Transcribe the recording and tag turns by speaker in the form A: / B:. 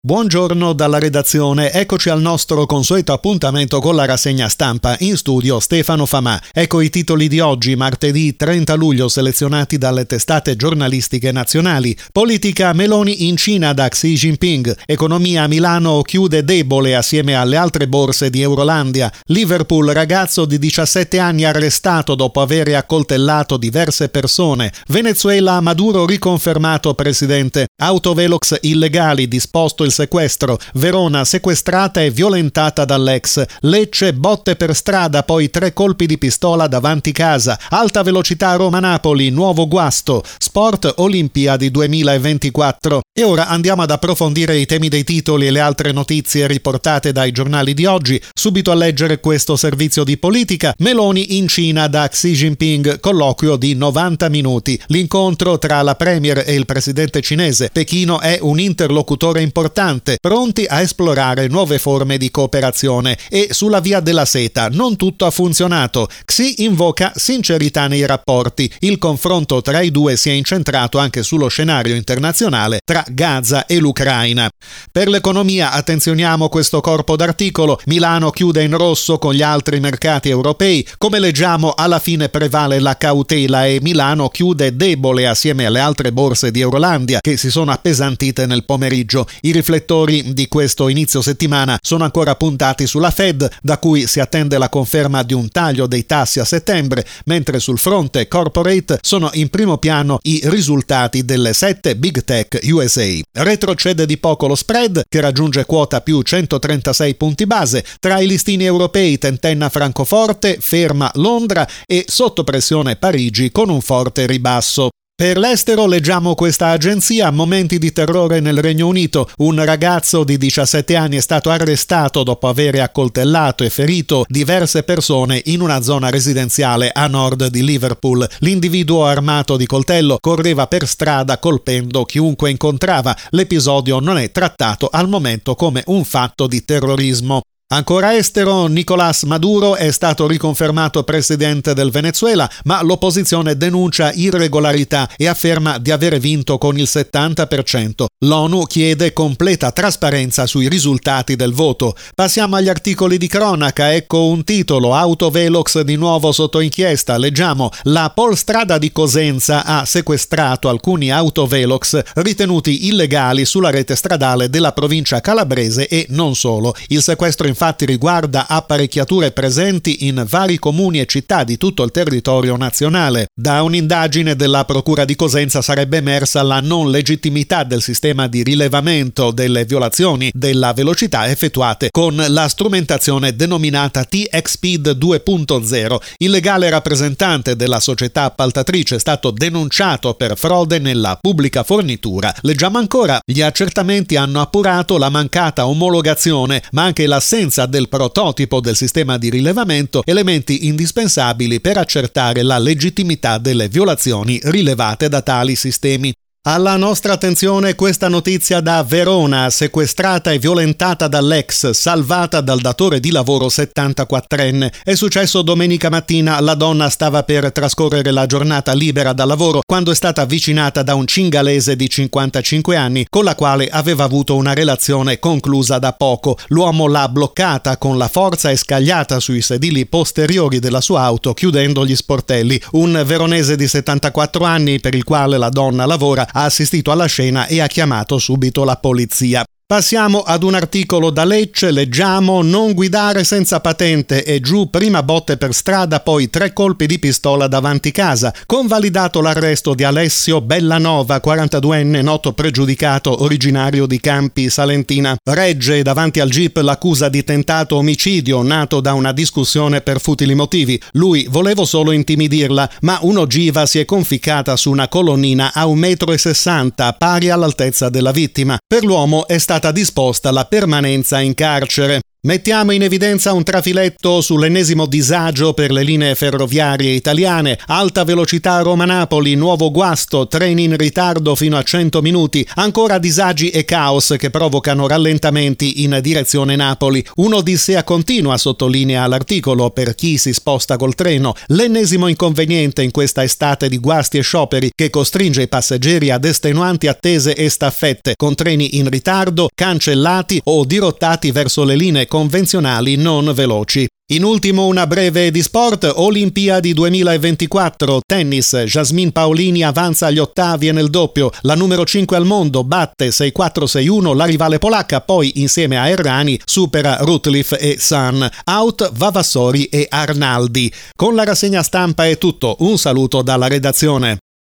A: Buongiorno dalla redazione, eccoci al nostro consueto appuntamento con la rassegna stampa. In studio Stefano Famà. Ecco i titoli di oggi, martedì 30 luglio, selezionati dalle testate giornalistiche nazionali. Politica Meloni in Cina da Xi Jinping. Economia Milano chiude debole assieme alle altre borse di Eurolandia. Liverpool, ragazzo di 17 anni arrestato dopo aver accoltellato diverse persone. Venezuela, Maduro riconfermato presidente. Autovelox illegali, disposto il sequestro. Verona sequestrata e violentata dall'ex. Lecce, botte per strada, poi 3 colpi di pistola davanti casa. Alta velocità Roma-Napoli, nuovo guasto. Sport Olimpiadi 2024. E ora andiamo ad approfondire i temi dei titoli e le altre notizie riportate dai giornali di oggi. Subito a leggere questo servizio di politica. Meloni in Cina da Xi Jinping, colloquio di 90 minuti. L'incontro tra la premier e il presidente cinese. Pechino è un interlocutore importante, pronti a esplorare nuove forme di cooperazione. E sulla via della seta non tutto ha funzionato. Xi invoca sincerità nei rapporti. Il confronto tra i due si è incentrato anche sullo scenario internazionale tra Gaza e l'Ucraina. Per l'economia attenzioniamo questo corpo d'articolo. Milano chiude in rosso con gli altri mercati europei. Come leggiamo, alla fine prevale la cautela e Milano chiude debole assieme alle altre borse di Eurolandia che si sono appesantite nel pomeriggio. I riflettori di questo inizio settimana sono ancora puntati sulla Fed, da cui si attende la conferma di un taglio dei tassi a settembre, mentre sul fronte corporate sono in primo piano i risultati delle 7 big tech USA. Retrocede di poco lo spread, che raggiunge quota più 136 punti base. Tra i listini europei tentenna Francoforte, ferma Londra e sotto pressione Parigi con un forte ribasso. Per l'estero leggiamo questa agenzia: momenti di terrore nel Regno Unito. Un ragazzo di 17 anni è stato arrestato dopo aver accoltellato e ferito diverse persone in una zona residenziale a nord di Liverpool. L'individuo armato di coltello correva per strada colpendo chiunque incontrava. L'episodio non è trattato al momento come un fatto di terrorismo. Ancora estero, Nicolás Maduro è stato riconfermato presidente del Venezuela, ma l'opposizione denuncia irregolarità e afferma di avere vinto con il 70%. L'ONU chiede completa trasparenza sui risultati del voto. Passiamo agli articoli di cronaca. Ecco un titolo: Autovelox di nuovo sotto inchiesta. Leggiamo: la Polstrada di Cosenza ha sequestrato alcuni autovelox ritenuti illegali sulla rete stradale della provincia calabrese e non solo. Il sequestro infatti riguarda apparecchiature presenti in vari comuni e città di tutto il territorio nazionale. Da un'indagine della Procura di Cosenza sarebbe emersa la non legittimità del sistema di rilevamento delle violazioni della velocità effettuate con la strumentazione denominata TXPeed 2.0. Il legale rappresentante della società appaltatrice è stato denunciato per frode nella pubblica fornitura. Leggiamo ancora: gli accertamenti hanno appurato la mancata omologazione, ma anche l'assenza del prototipo del sistema di rilevamento, elementi indispensabili per accertare la legittimità delle violazioni rilevate da tali sistemi. Alla nostra attenzione questa notizia da Verona: sequestrata e violentata dall'ex, salvata dal datore di lavoro 74enne. È successo domenica mattina. La donna stava per trascorrere la giornata libera dal lavoro quando è stata avvicinata da un cingalese di 55 anni con la quale aveva avuto una relazione conclusa da poco. L'uomo l'ha bloccata con la forza e scagliata sui sedili posteriori della sua auto, chiudendo gli sportelli. Un veronese di 74 anni, per il quale la donna lavora, ha assistito alla scena e ha chiamato subito la polizia. Passiamo ad un articolo da Lecce. Leggiamo: non guidare senza patente e giù, prima botte per strada, poi 3 colpi di pistola davanti casa. Convalidato l'arresto di Alessio Bellanova, 42enne, noto pregiudicato originario di Campi Salentina. Regge davanti al GIP l'accusa di tentato omicidio nato da una discussione per futili motivi. Lui voleva solo intimidirla, ma un'ogiva si è conficcata su una colonnina a 1,60 m, pari all'altezza della vittima. Per l'uomo è stata disposta la permanenza in carcere. Mettiamo in evidenza un trafiletto sull'ennesimo disagio per le linee ferroviarie italiane. Alta velocità Roma-Napoli, nuovo guasto, treni in ritardo fino a 100 minuti. Ancora disagi e caos che provocano rallentamenti in direzione Napoli. Un'odissea continua, sottolinea l'articolo, per chi si sposta col treno. L'ennesimo inconveniente in questa estate di guasti e scioperi che costringe i passeggeri ad estenuanti attese e staffette, con treni in ritardo, cancellati o dirottati verso le linee convenzionali non veloci. In ultimo una breve di sport, Olimpiadi 2024, tennis, Jasmine Paolini avanza agli ottavi e nel doppio, la numero 5 al mondo batte 6-4-6-1 la rivale polacca, poi insieme a Errani supera Rutliff e Sun, out Vavassori e Arnaldi. Con la rassegna stampa è tutto, un saluto dalla redazione.